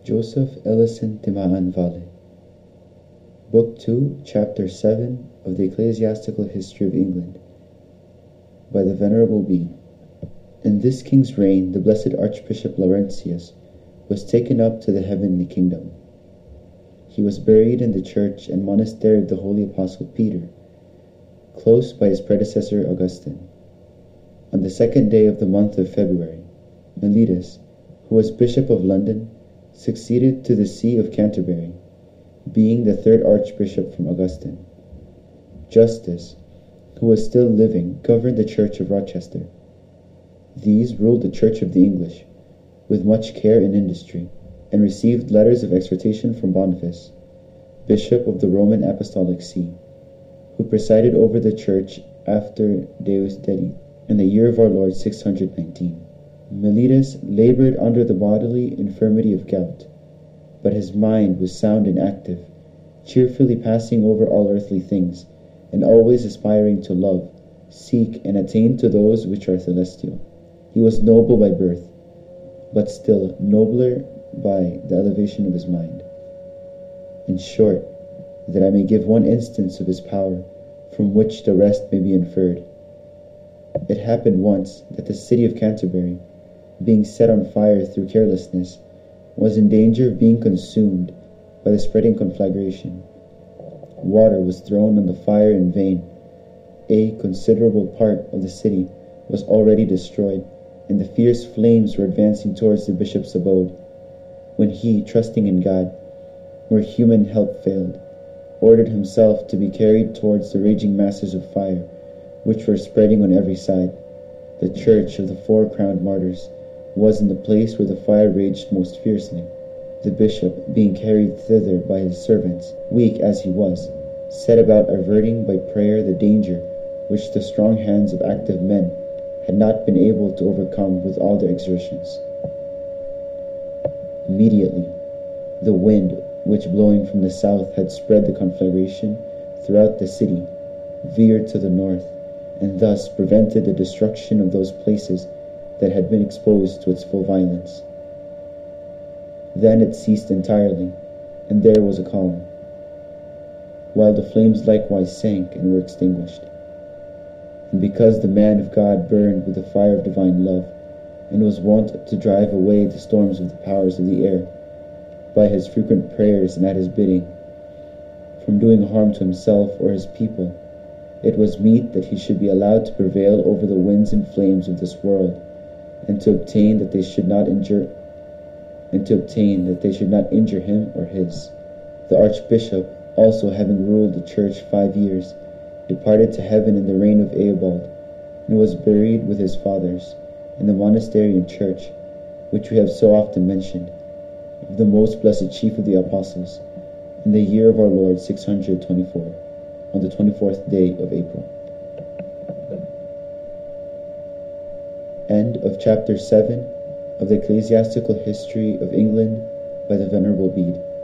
Joseph Ellison Timaan Vale. Book 2, Chapter 7 of the Ecclesiastical History of England, by the Venerable Bede. In this king's reign, the blessed Archbishop Laurentius was taken up to the heavenly kingdom. He was buried in the church and monastery of the Holy Apostle Peter, close by his predecessor Augustine. On the 2nd day of the month of February, Mellitus, who was Bishop of London, succeeded to the see of Canterbury, being the third archbishop from Augustine. Justus, who was still living, governed the church of Rochester. These ruled the church of the English with much care and industry, and received letters of exhortation from Boniface, bishop of the Roman Apostolic See, who presided over the church after Deus Dedi in the year of our Lord 619. Mellitus labored under the bodily infirmity of gout, but his mind was sound and active, cheerfully passing over all earthly things, and always aspiring to love, seek, and attain to those which are celestial. He was noble by birth, but still nobler by the elevation of his mind. In short, that I may give one instance of his power, from which the rest may be inferred. It happened once that the city of Canterbury, being set on fire through carelessness, was in danger of being consumed by the spreading conflagration. Water was thrown on the fire in vain. A considerable part of the city was already destroyed, and the fierce flames were advancing towards the bishop's abode, when he, trusting in God, where human help failed, ordered himself to be carried towards the raging masses of fire, which were spreading on every side. The church of the 4 crowned martyrs was in the place where the fire raged most fiercely. The bishop, being carried thither by his servants, weak as he was, set about averting by prayer the danger which the strong hands of active men had not been able to overcome with all their exertions. Immediately, the wind, which blowing from the south had spread the conflagration throughout the city, veered to the north, and thus prevented the destruction of those places that had been exposed to its full violence. Then it ceased entirely, and there was a calm, while the flames likewise sank and were extinguished. And because the man of God burned with the fire of divine love, and was wont to drive away the storms of the powers of the air, by his frequent prayers and at his bidding, from doing harm to himself or his people, it was meet that he should be allowed to prevail over the winds and flames of this world, and to obtain that they should not injure him or his. The archbishop, also having ruled the church 5 years, departed to heaven in the reign of Eobald, and was buried with his fathers in the monastery and church, which we have so often mentioned, of the most blessed chief of the apostles, in the year of our Lord 624, on the 24th day of April. End of Chapter 7 of the Ecclesiastical History of England, by the Venerable Bede.